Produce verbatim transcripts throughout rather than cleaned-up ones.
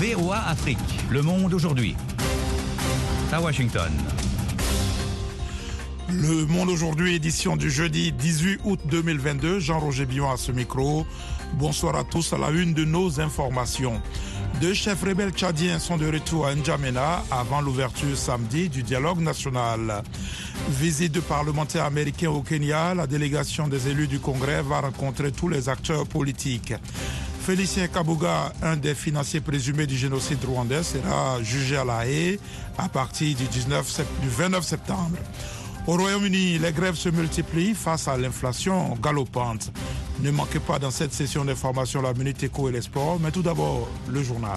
V O A Afrique, Le Monde aujourd'hui. À Washington. Le Monde aujourd'hui, édition du jeudi dix-huit août deux mille vingt-deux. Jean-Roger Billon à ce micro. Bonsoir à tous. À la une de nos informations. Deux chefs rebelles tchadiens sont de retour à N'Djamena avant l'ouverture samedi du dialogue national. Visite de parlementaires américains au Kenya, la délégation des élus du Congrès va rencontrer tous les acteurs politiques. Félicien Kabuga, un des financiers présumés du génocide rwandais, sera jugé à La Haye à partir du, dix-neuf, du vingt-neuf septembre. Au Royaume-Uni, les grèves se multiplient face à l'inflation galopante. Ne manquez pas dans cette session d'information la Minute Éco et les sports, mais tout d'abord, le journal.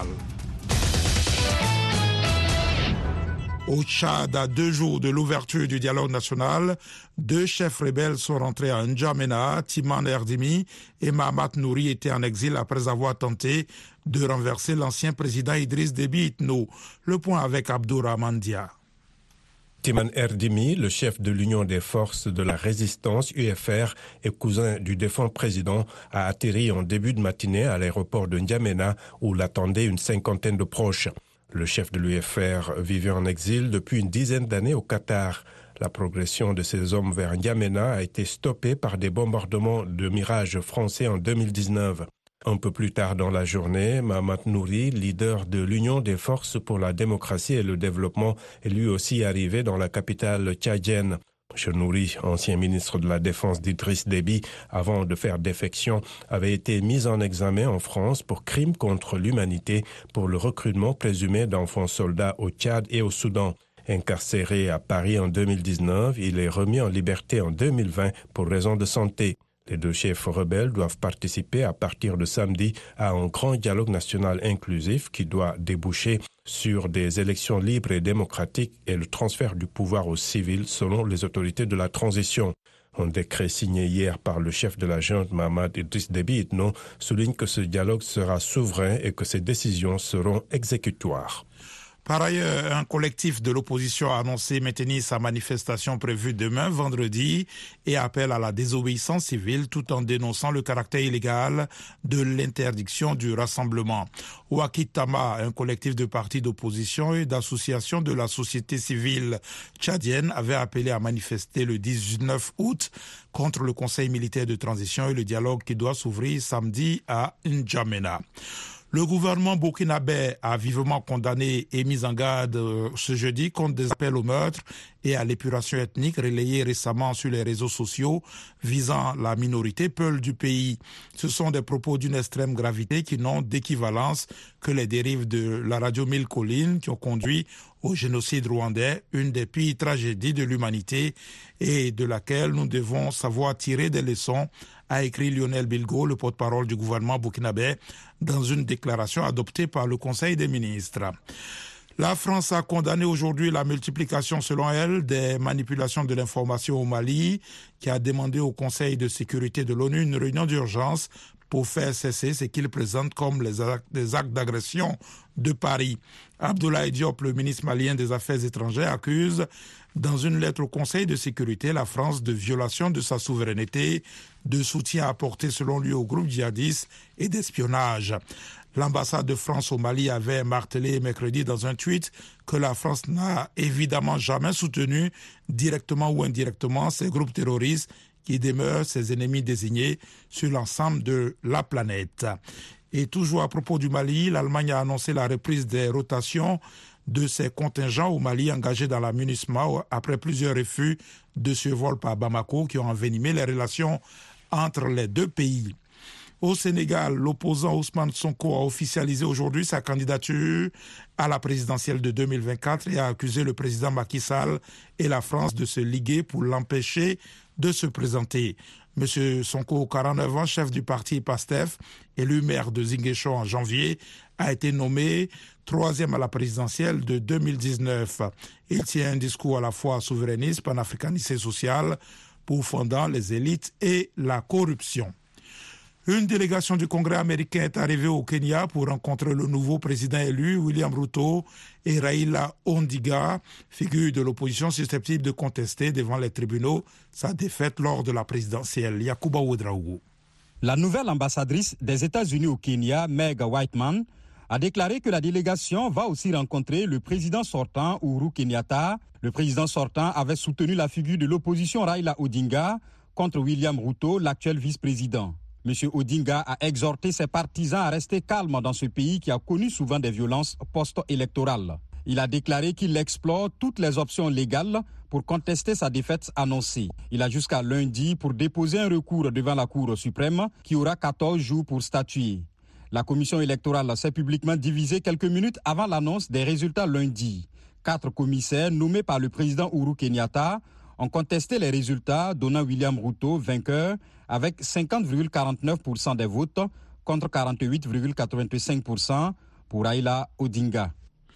Au Tchad, à deux jours de l'ouverture du dialogue national, deux chefs rebelles sont rentrés à N'Djamena. Timan Erdimi et Mahamat Nouri étaient en exil après avoir tenté de renverser l'ancien président Idriss Déby Itno. Le point avec Abdourahmane Dia. Timan Erdimi, le chef de l'Union des forces de la résistance U F R et cousin du défunt président, a atterri en début de matinée à l'aéroport de N'Djamena où l'attendaient une cinquantaine de proches. Le chef de l'U F R vivait en exil depuis une dizaine d'années au Qatar. La progression de ces hommes vers N'Djamena a été stoppée par des bombardements de Mirage français en deux mille dix-neuf. Un peu plus tard dans la journée, Mahamat Nouri, leader de l'Union des forces pour la démocratie et le développement, est lui aussi arrivé dans la capitale tchadienne. M. Nouri, ancien ministre de la Défense d'Idriss Déby, avant de faire défection, avait été mis en examen en France pour crimes contre l'humanité pour le recrutement présumé d'enfants soldats au Tchad et au Soudan. Incarcéré à Paris en deux mille dix-neuf, il est remis en liberté en deux mille vingt pour raison de santé. Les deux chefs rebelles doivent participer à partir de samedi à un grand dialogue national inclusif qui doit déboucher sur des élections libres et démocratiques et le transfert du pouvoir aux civils selon les autorités de la transition. Un décret signé hier par le chef de la junte Mahamat Idriss Déby Itno souligne que ce dialogue sera souverain et que ses décisions seront exécutoires. Par ailleurs, un collectif de l'opposition a annoncé maintenir sa manifestation prévue demain, vendredi, et appelle à la désobéissance civile tout en dénonçant le caractère illégal de l'interdiction du rassemblement. Wakit Tama, un collectif de partis d'opposition et d'associations de la société civile tchadienne, avait appelé à manifester le dix-neuf août contre le Conseil militaire de transition et le dialogue qui doit s'ouvrir samedi à N'Djamena. Le gouvernement burkinabé a vivement condamné et mis en garde euh, ce jeudi contre des appels au meurtre et à l'épuration ethnique relayés récemment sur les réseaux sociaux visant la minorité peul du pays. Ce sont des propos d'une extrême gravité qui n'ont d'équivalence que les dérives de la radio Mille Collines qui ont conduit au génocide rwandais, une des pires tragédies de l'humanité et de laquelle nous devons savoir tirer des leçons, a écrit Lionel Bilgo, le porte-parole du gouvernement burkinabé, dans une déclaration adoptée par le Conseil des ministres. La France a condamné aujourd'hui la multiplication, selon elle, des manipulations de l'information au Mali, qui a demandé au Conseil de sécurité de l'ONU une réunion d'urgence pour faire cesser ce qu'il présente comme les actes, des actes d'agression de Paris. Abdoulaye Diop, le ministre malien des Affaires étrangères, accuse dans une lettre au Conseil de sécurité la France de violation de sa souveraineté, de soutien apporté selon lui au groupe djihadiste et d'espionnage. L'ambassade de France au Mali avait martelé mercredi dans un tweet que la France n'a évidemment jamais soutenu, directement ou indirectement, ces groupes terroristes qui demeurent ses ennemis désignés sur l'ensemble de la planète. Et toujours à propos du Mali, l'Allemagne a annoncé la reprise des rotations de ses contingents au Mali engagés dans la MINUSMA après plusieurs refus de survol par Bamako qui ont envenimé les relations entre les deux pays. Au Sénégal, l'opposant Ousmane Sonko a officialisé aujourd'hui sa candidature à la présidentielle de deux mille vingt-quatre et a accusé le président Macky Sall et la France de se liguer pour l'empêcher de se présenter. Monsieur Sonko, quarante-neuf ans, chef du parti PASTEF, élu maire de Ziguinchor en janvier, a été nommé troisième à la présidentielle de deux mille dix-neuf. Il tient un discours à la fois souverainiste, panafricaniste et social, pourfendant les élites et la corruption. Une délégation du Congrès américain est arrivée au Kenya pour rencontrer le nouveau président élu, William Ruto, et Raila Odinga, figure de l'opposition susceptible de contester devant les tribunaux sa défaite lors de la présidentielle. Yacouba Ouedraogo. La nouvelle ambassadrice des États-Unis au Kenya, Meg Whitman, a déclaré que la délégation va aussi rencontrer le président sortant, Uhuru Kenyatta. Le président sortant avait soutenu la figure de l'opposition Raila Odinga contre William Ruto, l'actuel vice-président. M. Odinga a exhorté ses partisans à rester calmes dans ce pays qui a connu souvent des violences post-électorales. Il a déclaré qu'il explore toutes les options légales pour contester sa défaite annoncée. Il a jusqu'à lundi pour déposer un recours devant la Cour suprême qui aura quatorze jours pour statuer. La commission électorale s'est publiquement divisée quelques minutes avant l'annonce des résultats lundi. Quatre commissaires nommés par le président Uhuru Kenyatta ont contesté les résultats, donnant William Ruto vainqueur avec cinquante virgule quarante-neuf pour cent des votes contre quarante-huit virgule quatre-vingt-cinq pour cent pour Raila Odinga.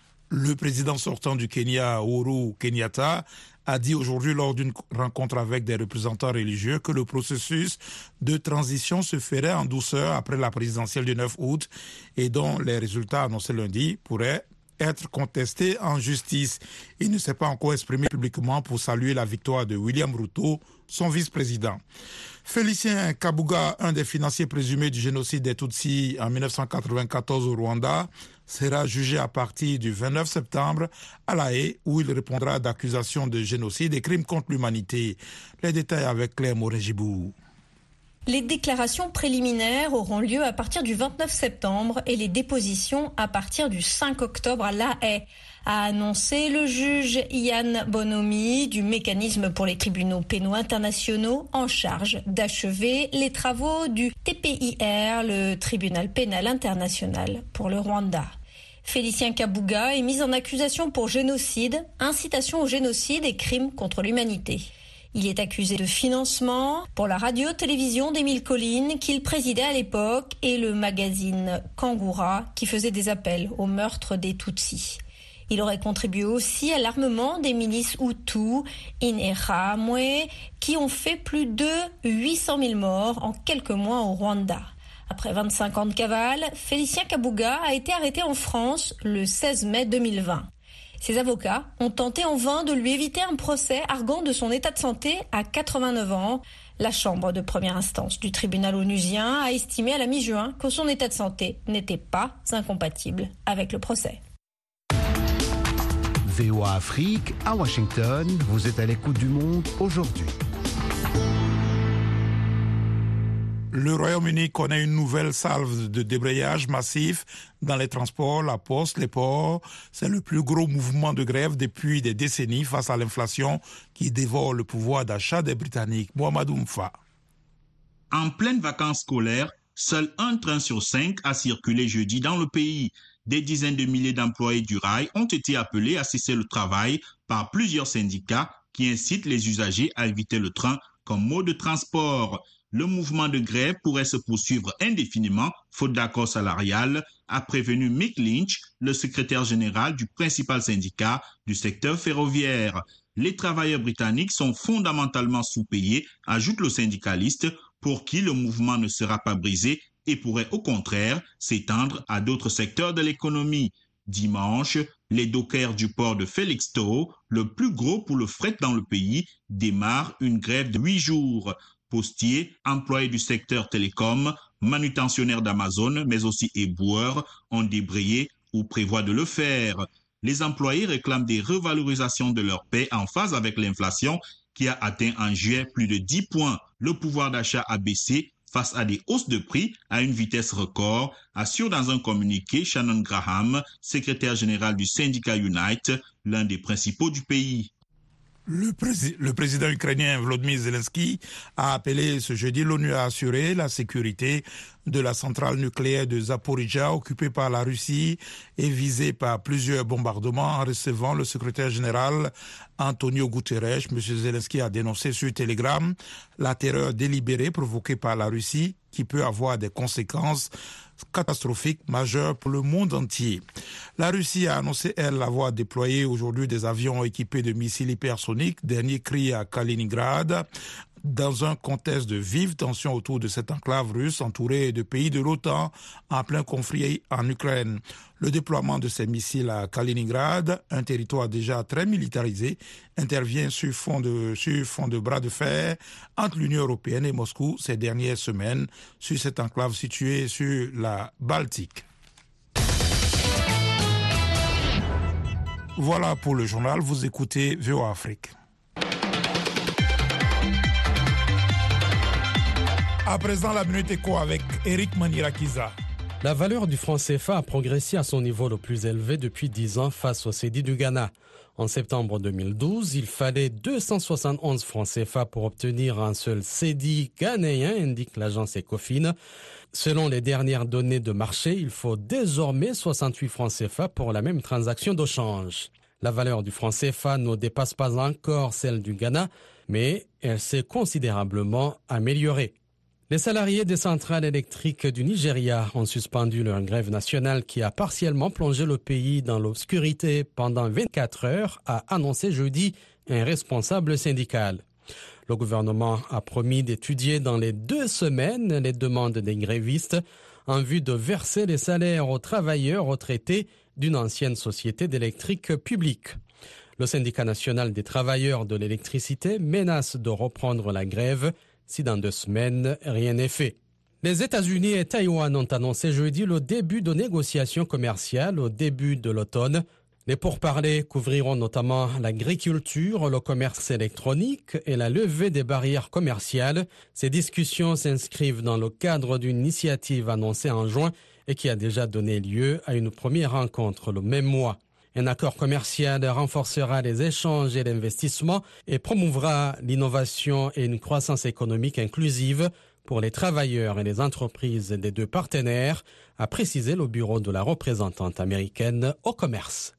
Le président sortant du Kenya, Uhuru Kenyatta, a dit aujourd'hui lors d'une rencontre avec des représentants religieux que le processus de transition se ferait en douceur après la présidentielle du neuf août et dont les résultats annoncés lundi pourraient être contestés en justice. Il ne s'est pas encore exprimé publiquement pour saluer la victoire de William Ruto, son vice-président. Félicien Kabuga, un des financiers présumés du génocide des Tutsis en dix-neuf cent quatre-vingt-quatorze au Rwanda, sera jugé à partir du vingt-neuf septembre à La Haye, où il répondra d'accusations de génocide et crimes contre l'humanité. Les détails avec Claire Moré-Gibou. Les déclarations préliminaires auront lieu à partir du vingt-neuf septembre et les dépositions à partir du cinq octobre à La Haye, a annoncé le juge Ian Bonomi du mécanisme pour les tribunaux pénaux internationaux en charge d'achever les travaux du T P I R, le tribunal pénal international pour le Rwanda. Félicien Kabuga est mis en accusation pour génocide, incitation au génocide et crimes contre l'humanité. Il est accusé de financement pour la radio-télévision d'Émile Colline qu'il présidait à l'époque et le magazine Kangura qui faisait des appels au meurtre des Tutsis. Il aurait contribué aussi à l'armement des milices Hutus, Interahamwe, qui ont fait plus de huit cent mille morts en quelques mois au Rwanda. Après vingt-cinq ans de cavale, Félicien Kabuga a été arrêté en France le seize mai deux mille vingt. Ses avocats ont tenté en vain de lui éviter un procès arguant de son état de santé à quatre-vingt-neuf ans. La chambre de première instance du tribunal onusien a estimé à la mi-juin que son état de santé n'était pas incompatible avec le procès. V O A Afrique, à Washington, vous êtes à l'écoute du monde aujourd'hui. Le Royaume-Uni connaît une nouvelle salve de débrayage massif dans les transports, la poste, les ports. C'est le plus gros mouvement de grève depuis des décennies face à l'inflation qui dévore le pouvoir d'achat des Britanniques. Mohamed Oumfa. En pleine vacances scolaires, seul un train sur cinq a circulé jeudi dans le pays. Des dizaines de milliers d'employés du rail ont été appelés à cesser le travail par plusieurs syndicats qui incitent les usagers à éviter le train comme mode de transport. Le mouvement de grève pourrait se poursuivre indéfiniment, faute d'accord salarial, a prévenu Mick Lynch, le secrétaire général du principal syndicat du secteur ferroviaire. Les travailleurs britanniques sont fondamentalement sous-payés, ajoute le syndicaliste, pour qui le mouvement ne sera pas brisé et pourrait au contraire s'étendre à d'autres secteurs de l'économie. Dimanche, les dockers du port de Felixstowe, le plus gros pour le fret dans le pays, démarrent une grève de huit jours. Postiers, employés du secteur télécom, manutentionnaires d'Amazon, mais aussi éboueurs, ont débrayé ou prévoient de le faire. Les employés réclament des revalorisations de leur paie en phase avec l'inflation qui a atteint en juillet plus de dix points. Le pouvoir d'achat a baissé face à des hausses de prix à une vitesse record, assure dans un communiqué Shannon Graham, secrétaire général du syndicat Unite, l'un des principaux du pays. Le, prési- le président ukrainien Volodymyr Zelensky a appelé ce jeudi l'ONU à assurer la sécurité de la centrale nucléaire de Zaporizhzhia occupée par la Russie et visée par plusieurs bombardements en recevant le secrétaire général Antonio Guterres. M. Zelensky a dénoncé sur Telegram la terreur délibérée provoquée par la Russie qui peut avoir des conséquences catastrophique majeure pour le monde entier. La Russie a annoncé, elle, avoir déployé aujourd'hui des avions équipés de missiles hypersoniques, dernier cri à Kaliningrad, dans un contexte de vive tension autour de cette enclave russe entourée de pays de l'OTAN en plein conflit en Ukraine. Le déploiement de ces missiles à Kaliningrad, un territoire déjà très militarisé, intervient sur fond de, sur fond de bras de fer entre l'Union européenne et Moscou ces dernières semaines sur cette enclave située sur la Baltique. Voilà pour le journal, vous écoutez V O A Afrique. À présent, la Minute Éco avec Eric Manirakiza. La valeur du franc C F A a progressé à son niveau le plus élevé depuis dix ans face au cédis du Ghana. En septembre deux mille douze, il fallait deux cent soixante et onze francs C F A pour obtenir un seul cédis ghanéen, indique l'agence Ecofin. Selon les dernières données de marché, il faut désormais soixante-huit francs C F A pour la même transaction de change. La valeur du franc C F A ne dépasse pas encore celle du Ghana, mais elle s'est considérablement améliorée. Les salariés des centrales électriques du Nigeria ont suspendu leur grève nationale qui a partiellement plongé le pays dans l'obscurité pendant vingt-quatre heures, a annoncé jeudi un responsable syndical. Le gouvernement a promis d'étudier dans les deux semaines les demandes des grévistes en vue de verser les salaires aux travailleurs retraités d'une ancienne société d'électrique publique. Le syndicat national des travailleurs de l'électricité menace de reprendre la grève si dans deux semaines, rien n'est fait. Les États-Unis et Taïwan ont annoncé jeudi le début de négociations commerciales au début de l'automne. Les pourparlers couvriront notamment l'agriculture, le commerce électronique et la levée des barrières commerciales. Ces discussions s'inscrivent dans le cadre d'une initiative annoncée en juin et qui a déjà donné lieu à une première rencontre le même mois. Un accord commercial renforcera les échanges et l'investissement et promouvra l'innovation et une croissance économique inclusive pour les travailleurs et les entreprises des deux partenaires, a précisé le bureau de la représentante américaine au commerce.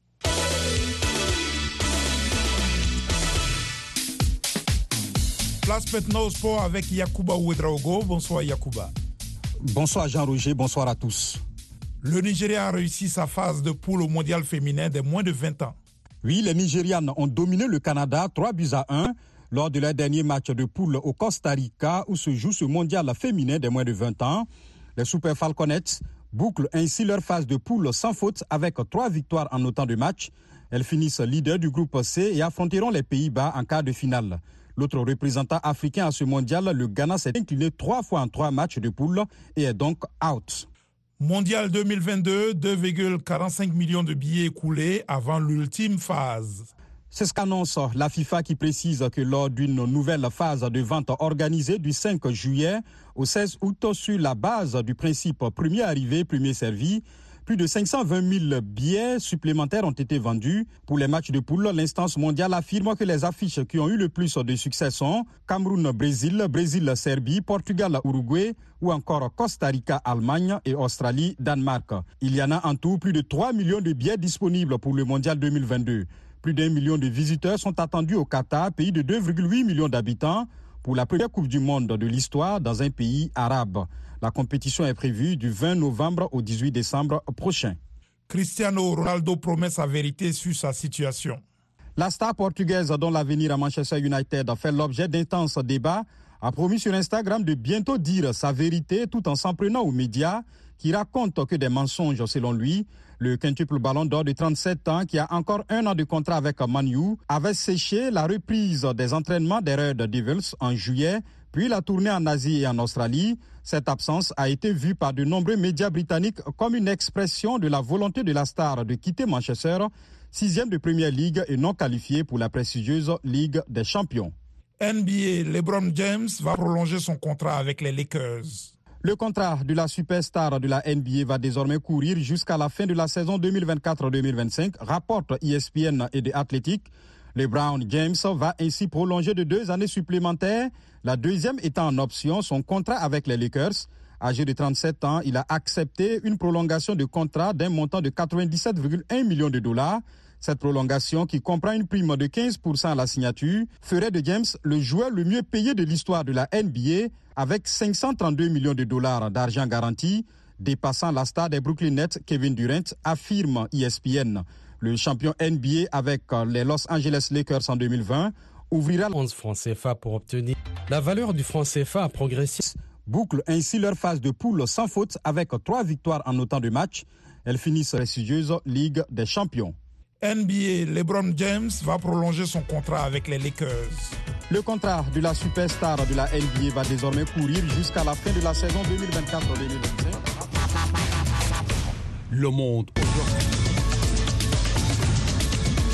Place maintenant au sport avec Yacouba Ouedraogo. Bonsoir Yacouba. Bonsoir Jean-Roger, bonsoir à tous. Le Nigeria a réussi sa phase de poule au mondial féminin des moins de vingt ans. Oui, les Nigérianes ont dominé le Canada trois buts à un lors de leur dernier match de poule au Costa Rica où se joue ce mondial féminin des moins de vingt ans. Les Super Falconettes bouclent ainsi leur phase de poule sans faute avec trois victoires en autant de matchs. Elles finissent leader du groupe C et affronteront les Pays-Bas en quart de finale. L'autre représentant africain à ce mondial, le Ghana, s'est incliné trois fois en trois matchs de poule et est donc out. Mondial deux mille vingt-deux, deux virgule quarante-cinq millions de billets écoulés avant l'ultime phase. C'est ce qu'annonce la FIFA qui précise que lors d'une nouvelle phase de vente organisée du cinq juillet au seize août sur la base du principe premier arrivé, premier servi, plus de cinq cent vingt mille billets supplémentaires ont été vendus. Pour les matchs de poule, l'instance mondiale affirme que les affiches qui ont eu le plus de succès sont Cameroun-Brésil, Brésil-Serbie, Portugal-Uruguay ou encore Costa Rica-Allemagne et Australie-Danemark. Il y en a en tout plus de trois millions de billets disponibles pour le mondial deux mille vingt-deux. Plus d'un million de visiteurs sont attendus au Qatar, pays de deux virgule huit millions d'habitants, pour la première Coupe du Monde de l'histoire dans un pays arabe. La compétition est prévue du vingt novembre au dix-huit décembre prochain. Cristiano Ronaldo promet sa vérité sur sa situation. La star portugaise dont l'avenir à Manchester United a fait l'objet d'intenses débats a promis sur Instagram de bientôt dire sa vérité tout en s'en prenant aux médias qui racontent que des mensonges selon lui. Le quintuple ballon d'or de trente-sept ans qui a encore un an de contrat avec Man U avait séché la reprise des entraînements des Red Devils en juillet, puis la tournée en Asie et en Australie. Cette absence a été vue par de nombreux médias britanniques comme une expression de la volonté de la star de quitter Manchester, sixième de Premier League et non qualifié pour la prestigieuse Ligue des Champions. N B A, LeBron James va prolonger son contrat avec les Lakers. Le contrat de la superstar de la N B A va désormais courir jusqu'à la fin de la saison deux mille vingt-quatre deux mille vingt-cinq, rapporte E S P N et The Athletic. LeBron James va ainsi prolonger de deux années supplémentaires, la deuxième étant en option son contrat avec les Lakers. Âgé de trente-sept ans, il a accepté une prolongation de contrat d'un montant de quatre-vingt-dix-sept virgule un millions de dollars. Cette prolongation, qui comprend une prime de quinze pour cent à la signature, ferait de James le joueur le mieux payé de l'histoire de la N B A avec cinq cent trente-deux millions de dollars d'argent garanti, dépassant la star des Brooklyn Nets, Kevin Durant, affirme E S P N. Le champion N B A avec les Los Angeles Lakers en deux mille vingt ouvrira onze francs C F A pour obtenir. La valeur du franc C F A a progressé. Boucle ainsi leur phase de poule sans faute avec trois victoires en autant de matchs. Elles finissent la prestigieuse Ligue des Champions. N B A, LeBron James va prolonger son contrat avec les Lakers. Le contrat de la superstar de la N B A va désormais courir jusqu'à la fin de la saison deux mille vingt-quatre deux mille vingt-cinq. Le monde aujourd'hui.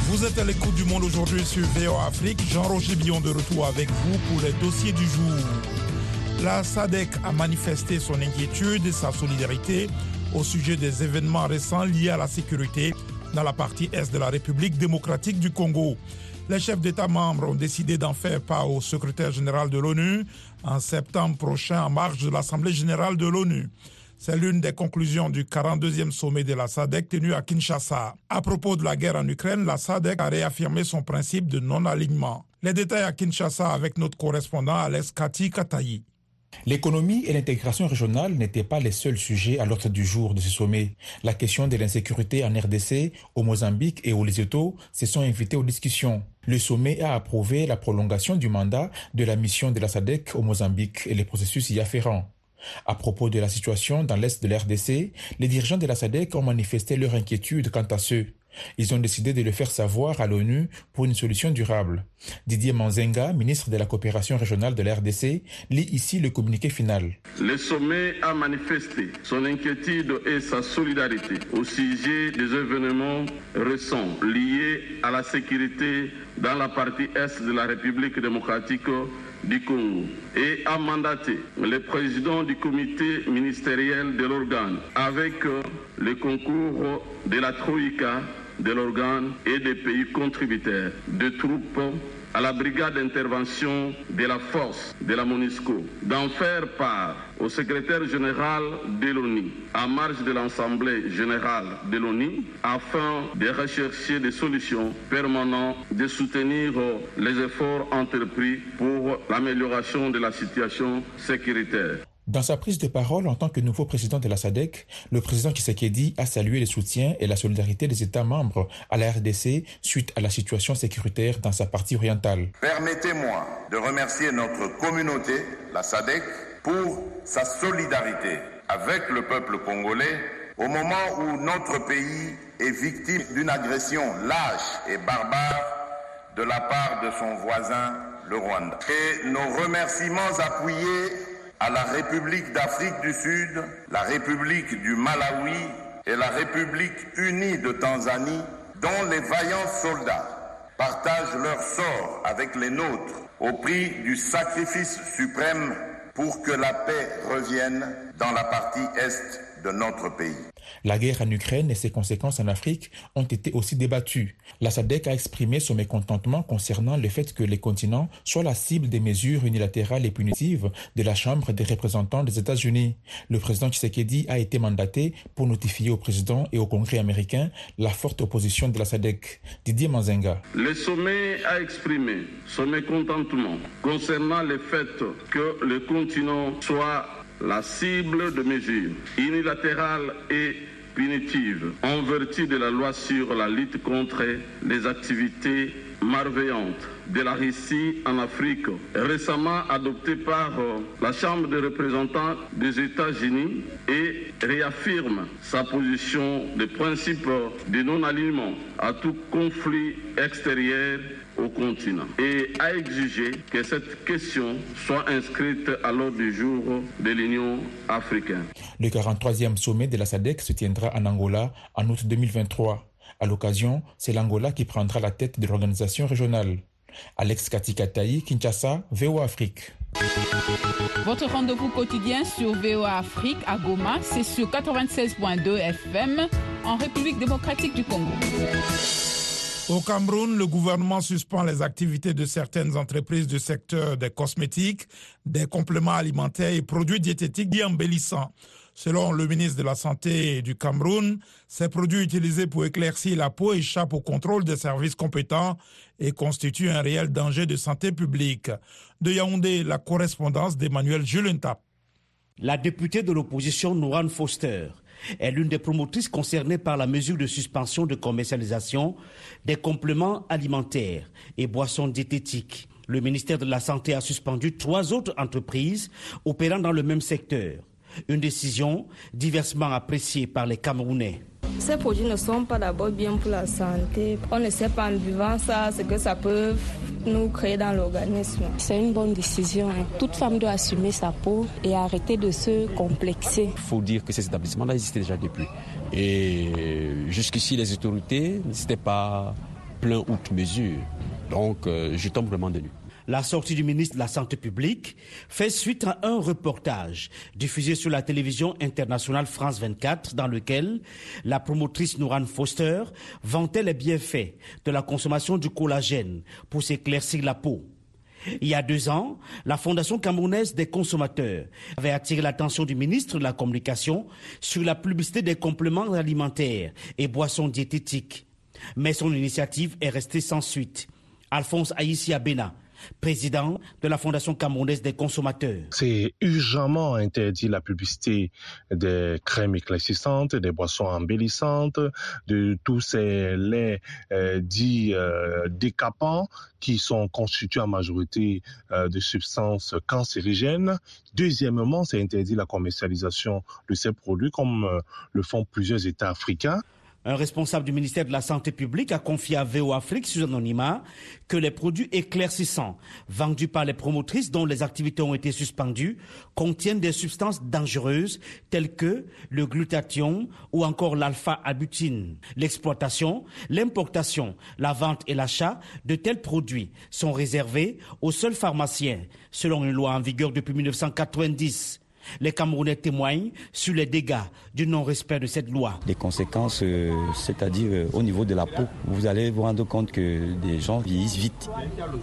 Vous êtes à l'écoute du Monde aujourd'hui sur V O A Afrique. Jean-Roger Billon de retour avec vous pour les dossiers du jour. La S A D C a manifesté son inquiétude et sa solidarité au sujet des événements récents liés à la sécurité dans la partie est de la République démocratique du Congo. Les chefs d'État membres ont décidé d'en faire part au secrétaire général de l'ONU en septembre prochain en marge de l'Assemblée générale de l'ONU. C'est l'une des conclusions du quarante-deuxième sommet de la S A D C tenu à Kinshasa. À propos de la guerre en Ukraine, la S A D C a réaffirmé son principe de non-alignement. Les détails à Kinshasa avec notre correspondant Alex Kati Katayi. L'économie et l'intégration régionale n'étaient pas les seuls sujets à l'ordre du jour de ce sommet. La question de l'insécurité en R D C, au Mozambique et au Lesotho se sont invités aux discussions. Le sommet a approuvé la prolongation du mandat de la mission de la S A D C au Mozambique et les processus y afférents. À propos de la situation dans l'est de l'R D C, les dirigeants de la S A D C ont manifesté leur inquiétude quant à ce. Ils ont décidé de le faire savoir à l'ONU pour une solution durable. Didier Manzenga, ministre de la coopération régionale de l'R D C, lit ici le communiqué final. Le sommet a manifesté son inquiétude et sa solidarité au sujet des événements récents liés à la sécurité dans la partie est de la République démocratique du Congo et a mandaté le président du comité ministériel de l'organe avec le concours de la Troïka de l'organe et des pays contributeurs de troupes à la brigade d'intervention de la force de la MONUSCO, d'en faire part au secrétaire général de l'ONU en marge de l'Assemblée générale de l'ONU afin de rechercher des solutions permanentes, de soutenir les efforts entrepris pour l'amélioration de la situation sécuritaire. Dans sa prise de parole en tant que nouveau président de la S A D C, le président Tshisekedi a salué le soutien et la solidarité des États membres à la R D C suite à la situation sécuritaire dans sa partie orientale. Permettez-moi de remercier notre communauté, la S A D C, pour sa solidarité avec le peuple congolais au moment où notre pays est victime d'une agression lâche et barbare de la part de son voisin, le Rwanda. Et nos remerciements appuyés à la République d'Afrique du Sud, la République du Malawi et la République unie de Tanzanie, dont les vaillants soldats partagent leur sort avec les nôtres au prix du sacrifice suprême pour que la paix revienne dans la partie est de notre pays. La guerre en Ukraine et ses conséquences en Afrique ont été aussi débattues. La S A D C a exprimé son mécontentement concernant le fait que les continents soient la cible des mesures unilatérales et punitives de la Chambre des représentants des États-Unis. Le président Tshisekedi a été mandaté pour notifier au président et au Congrès américain la forte opposition de la S A D C. Didier Manzenga. Le sommet a exprimé son mécontentement concernant le fait que le continent soit la cible de mesures unilatérales et punitives en vertu de la loi sur la lutte contre les activités malveillantes de la Russie en Afrique, récemment adoptée par la Chambre des représentants des États-Unis et réaffirme sa position de principe de non-alignement à tout conflit extérieur au continent et a exigé que cette question soit inscrite à l'ordre du jour de l'Union africaine. Le quarante-troisième sommet de la S A D C se tiendra en Angola en août deux mille vingt-trois. À l'occasion, c'est l'Angola qui prendra la tête de l'organisation régionale. Alex Katikatayi, Kinshasa, V O A Afrique. Votre rendez-vous quotidien sur V O A Afrique à Goma, c'est sur quatre-vingt-seize point deux F M en République démocratique du Congo. Au Cameroun, le gouvernement suspend les activités de certaines entreprises du secteur des cosmétiques, des compléments alimentaires et produits diététiques dits embellissants. Selon le ministre de la Santé du Cameroun, ces produits utilisés pour éclaircir la peau échappent au contrôle des services compétents et constituent un réel danger de santé publique. De Yaoundé, la correspondance d'Emmanuel Julentap. La députée de l'opposition Nourane Foster est l'une des promotrices concernées par la mesure de suspension de commercialisation des compléments alimentaires et boissons diététiques. Le ministère de la Santé a suspendu trois autres entreprises opérant dans le même secteur. Une décision diversement appréciée par les Camerounais. Ces produits ne sont pas d'abord bien pour la santé. On ne sait pas en buvant ça ce que ça peut nous créer dans l'organisme. C'est une bonne décision. Toute femme doit assumer sa peau et arrêter de se complexer. Il faut dire que ces établissements-là existaient déjà depuis. Et jusqu'ici, les autorités n'hésitaient pas plein outre mesure. Donc, euh, je tombe vraiment de nu. La sortie du ministre de la Santé publique fait suite à un reportage diffusé sur la télévision internationale France vingt-quatre dans lequel la promotrice Nourane Foster vantait les bienfaits de la consommation du collagène pour s'éclaircir la peau. Il y a deux ans, la Fondation camerounaise des consommateurs avait attiré l'attention du ministre de la Communication sur la publicité des compléments alimentaires et boissons diététiques. Mais son initiative est restée sans suite. Alphonse Aïssi Abena, président de la Fondation camerounaise des consommateurs. C'est urgemment interdit la publicité des crèmes éclaircissantes, des boissons embellissantes, de tous ces laits euh, dits euh, décapants qui sont constitués en majorité euh, de substances cancérigènes. Deuxièmement, c'est interdit la commercialisation de ces produits comme euh, le font plusieurs États africains. Un responsable du ministère de la Santé publique a confié à V O Afrique sous anonymat que les produits éclaircissants vendus par les promotrices dont les activités ont été suspendues contiennent des substances dangereuses telles que le glutathion ou encore l'alpha-abutine. L'exploitation, l'importation, la vente et l'achat de tels produits sont réservés aux seuls pharmaciens, selon une loi en vigueur depuis mille neuf cent quatre-vingt-dix. Les Camerounais témoignent sur les dégâts du non-respect de cette loi. Les conséquences, euh, c'est-à-dire euh, au niveau de la peau, vous allez vous rendre compte que des gens vieillissent vite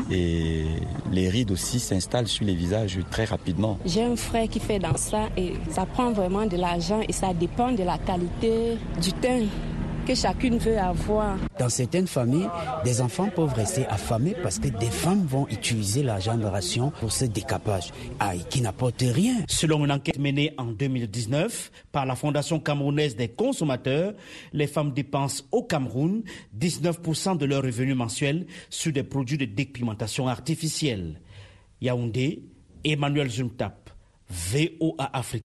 et les rides aussi s'installent sur les visages très rapidement. J'ai un frère qui fait dans ça et ça prend vraiment de l'argent et ça dépend de la qualité du teint que chacune veut avoir. Dans certaines familles, des enfants peuvent rester affamés parce que des femmes vont utiliser l'argent de ration pour ce décapage, aïe, qui n'apporte rien. Selon une enquête menée en deux mille dix-neuf par la Fondation camerounaise des consommateurs, les femmes dépensent au Cameroun dix-neuf pour cent de leurs revenus mensuels sur des produits de dépigmentation artificielle. Yaoundé, Emmanuel Zumtap, V O A Afrique.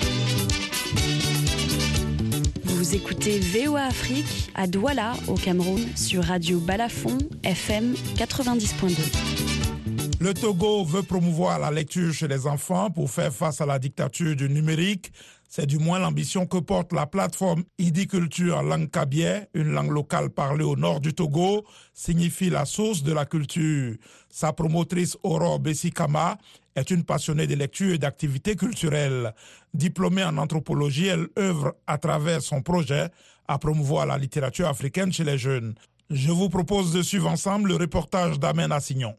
Vous écoutez V O A Afrique à Douala, au Cameroun, sur Radio Balafon, F M quatre-vingt-dix point deux. Le Togo veut promouvoir la lecture chez les enfants pour faire face à la dictature du numérique. C'est du moins l'ambition que porte la plateforme Idiculture en langue kabyé, une langue locale parlée au nord du Togo, signifie la source de la culture. Sa promotrice Aurore Bessikama est une passionnée de lecture et d'activités culturelles. Diplômée en anthropologie, elle œuvre à travers son projet à promouvoir la littérature africaine chez les jeunes. Je vous propose de suivre ensemble le reportage d'Amen Assignon.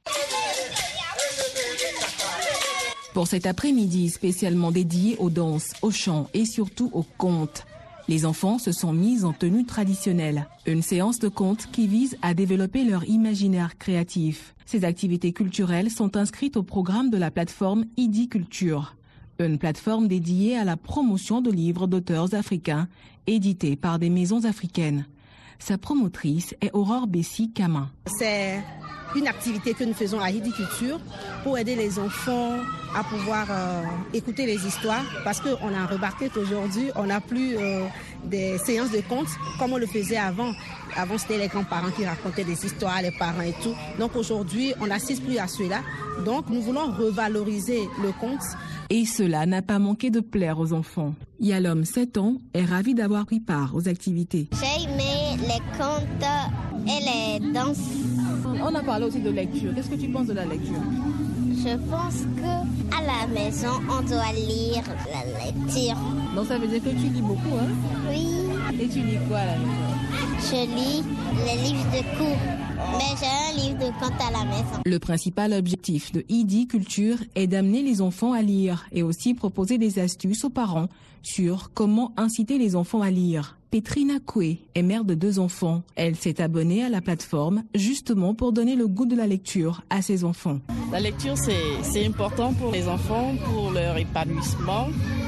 Pour cet après-midi spécialement dédié aux danses, aux chants et surtout aux contes, les enfants se sont mis en tenue traditionnelle. Une séance de contes qui vise à développer leur imaginaire créatif. Ces activités culturelles sont inscrites au programme de la plateforme Idiculture, une plateforme dédiée à la promotion de livres d'auteurs africains édités par des maisons africaines. Sa promotrice est Aurore Bessikama. C'est une activité que nous faisons à Idiculture pour aider les enfants à pouvoir euh, écouter les histoires, parce qu'on a remarqué qu'aujourd'hui, on n'a plus euh, des séances de contes comme on le faisait avant. Avant, c'était les grands-parents qui racontaient des histoires, les parents et tout. Donc aujourd'hui, on n'assiste plus à cela. Donc nous voulons revaloriser le conte. Et cela n'a pas manqué de plaire aux enfants. Yalom, sept ans, est ravi d'avoir pris part aux activités. J'ai aimé les contes et les danses. On a parlé aussi de lecture. Qu'est-ce que tu penses de la lecture? Je pense que à la maison, on doit lire la lecture. Donc ça veut dire que tu lis beaucoup, hein? Oui. Et tu lis quoi à la maison? Je lis les livres de cours, mais j'ai un livre de contes à la maison. Le principal objectif de Idiculture est d'amener les enfants à lire et aussi proposer des astuces aux parents sur comment inciter les enfants à lire. Petrina Koué est mère de deux enfants. Elle s'est abonnée à la plateforme justement pour donner le goût de la lecture à ses enfants. La lecture, c'est, c'est important pour les enfants, pour leur épanouissement,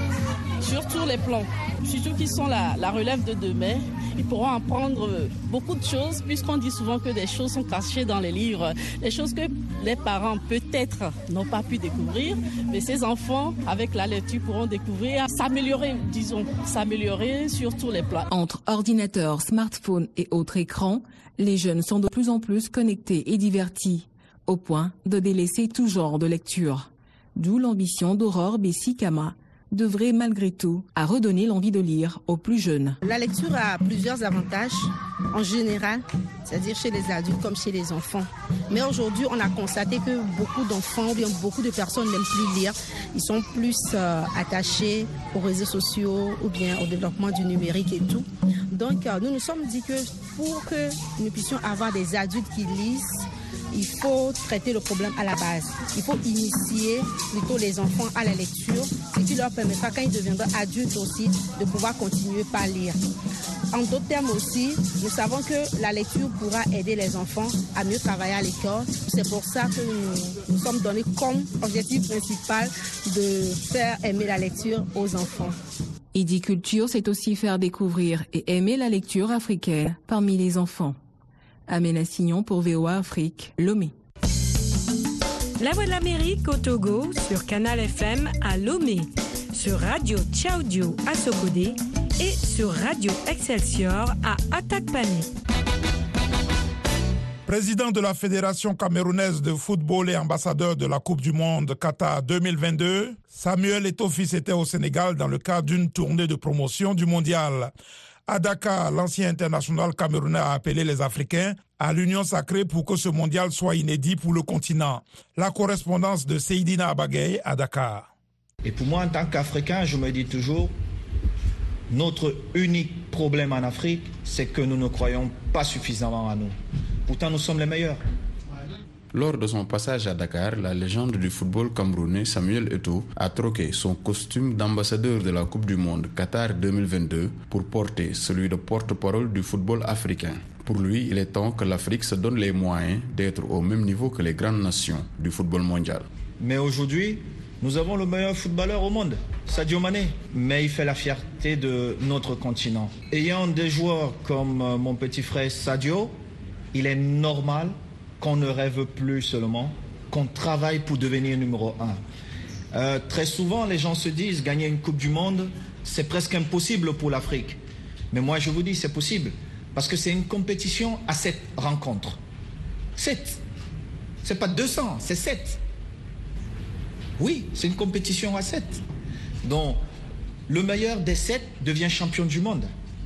sur tous les plans. Surtout qu'ils sont la, la relève de demain. Ils pourront apprendre beaucoup de choses, puisqu'on dit souvent que des choses sont cachées dans les livres. Des choses que les parents, peut-être, n'ont pas pu découvrir. Mais ces enfants, avec la lecture, pourront découvrir, s'améliorer, disons, s'améliorer sur tous les plans. Entre ordinateurs, smartphones et autres écrans, les jeunes sont de plus en plus connectés et divertis, au point de délaisser tout genre de lecture. D'où l'ambition d'Aurore Bessikama devrait malgré tout à redonner l'envie de lire aux plus jeunes. La lecture a plusieurs avantages en général, c'est-à-dire chez les adultes comme chez les enfants. Mais aujourd'hui, on a constaté que beaucoup d'enfants ou bien beaucoup de personnes n'aiment plus lire. Ils sont plus euh, attachés aux réseaux sociaux ou bien au développement du numérique et tout. Donc, euh, nous nous sommes dit que pour que nous puissions avoir des adultes qui lisent, il faut traiter le problème à la base. Il faut initier plutôt les enfants à la lecture, ce qui leur permettra, quand ils deviendront adultes aussi, de pouvoir continuer par lire. En d'autres termes aussi, nous savons que la lecture pourra aider les enfants à mieux travailler à l'école. C'est pour ça que nous nous sommes donnés comme objectif principal de faire aimer la lecture aux enfants. Idiculture, c'est aussi faire découvrir et aimer la lecture africaine parmi les enfants. Amena Signon pour V O A Afrique, Lomé. La Voix de l'Amérique au Togo sur Canal F M à Lomé, sur Radio Tchaoudio à Sokodé et sur Radio Excelsior à Atakpané. Président de la Fédération camerounaise de football et ambassadeur de la Coupe du Monde Qatar deux mille vingt-deux, Samuel Eto'o-Fils était au Sénégal dans le cadre d'une tournée de promotion du mondial. À Dakar, l'ancien international camerounais a appelé les Africains à l'union sacrée pour que ce mondial soit inédit pour le continent. La correspondance de Seydina Abagay à Dakar. Et pour moi, en tant qu'Africain, je me dis toujours, notre unique problème en Afrique, c'est que nous ne croyons pas suffisamment à nous. Pourtant, nous sommes les meilleurs. Lors de son passage à Dakar, la légende du football camerounais Samuel Eto'o a troqué son costume d'ambassadeur de la Coupe du Monde Qatar deux mille vingt-deux pour porter celui de porte-parole du football africain. Pour lui, il est temps que l'Afrique se donne les moyens d'être au même niveau que les grandes nations du football mondial. Mais aujourd'hui, nous avons le meilleur footballeur au monde, Sadio Mané. Mais il fait la fierté de notre continent. Ayant des joueurs comme mon petit frère Sadio, il est normal qu'on ne rêve plus seulement, qu'on travaille pour devenir numéro un. Euh, très souvent, les gens se disent gagner une Coupe du Monde, c'est presque impossible pour l'Afrique. Mais moi, je vous dis, c'est possible, parce que c'est une compétition à sept rencontres. Sept. C'est pas deux cents, c'est sept. Oui, c'est une compétition à sept. Donc, le meilleur des sept devient champion du monde.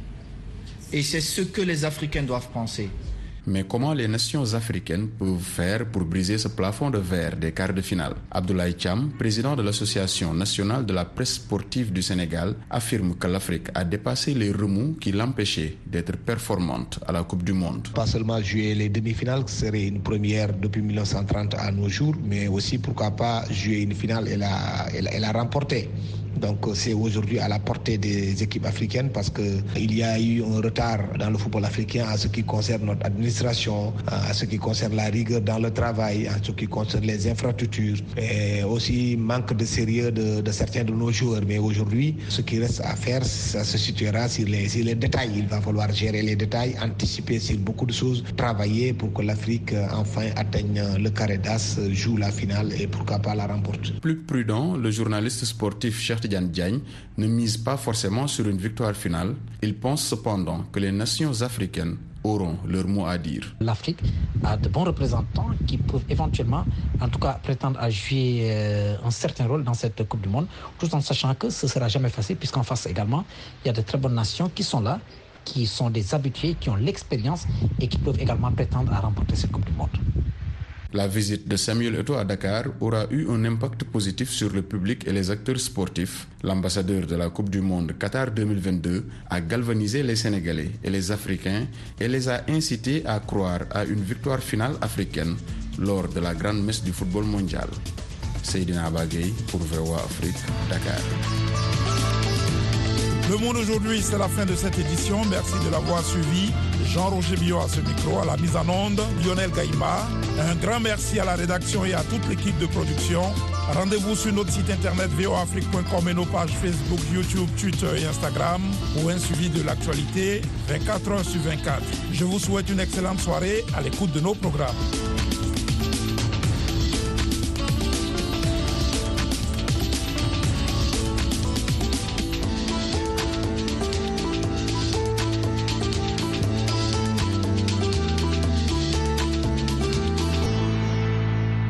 Et c'est ce que les Africains doivent penser. Mais comment les nations africaines peuvent faire pour briser ce plafond de verre des quarts de finale? Abdoulaye Thiam, président de l'Association nationale de la presse sportive du Sénégal, affirme que l'Afrique a dépassé les remous qui l'empêchaient d'être performante à la Coupe du Monde. Pas seulement jouer les demi-finales, ce serait une première depuis mille neuf cent trente à nos jours, mais aussi pourquoi pas jouer une finale et la, et la, et la remporter. Donc c'est aujourd'hui à la portée des équipes africaines parce qu'il y a eu un retard dans le football africain en ce qui concerne notre administration, en ce qui concerne la rigueur dans le travail, en ce qui concerne les infrastructures et aussi manque de sérieux de, de certains de nos joueurs. Mais aujourd'hui, ce qui reste à faire, ça se situera sur les, sur les détails. Il va falloir gérer les détails, anticiper sur beaucoup de choses, travailler pour que l'Afrique enfin atteigne le carré d'as, joue la finale et pourquoi pas la remporte. Plus prudent, le journaliste sportif Cheikh Tidiane Diagne ne mise pas forcément sur une victoire finale. Il pense cependant que les nations africaines auront leur mot à dire. L'Afrique a de bons représentants qui peuvent éventuellement, en tout cas, prétendre à jouer euh, un certain rôle dans cette Coupe du Monde, tout en sachant que ce ne sera jamais facile, puisqu'en face également, il y a de très bonnes nations qui sont là, qui sont des habitués, qui ont l'expérience et qui peuvent également prétendre à remporter cette Coupe du Monde. La visite de Samuel Eto'o à Dakar aura eu un impact positif sur le public et les acteurs sportifs. L'ambassadeur de la Coupe du Monde Qatar deux mille vingt-deux a galvanisé les Sénégalais et les Africains et les a incités à croire à une victoire finale africaine lors de la grande messe du football mondial. Seydina Abagay pour V O A Afrique, Dakar. Le Monde aujourd'hui, c'est la fin de cette édition. Merci de l'avoir suivi. Jean-Roger Bio à ce micro, à la mise en onde, Lionel Gaïma. Un grand merci à la rédaction et à toute l'équipe de production. Rendez-vous sur notre site internet v o afrique point com et nos pages Facebook, YouTube, Twitter et Instagram pour un suivi de l'actualité vingt-quatre heures sur vingt-quatre. Je vous souhaite une excellente soirée à l'écoute de nos programmes.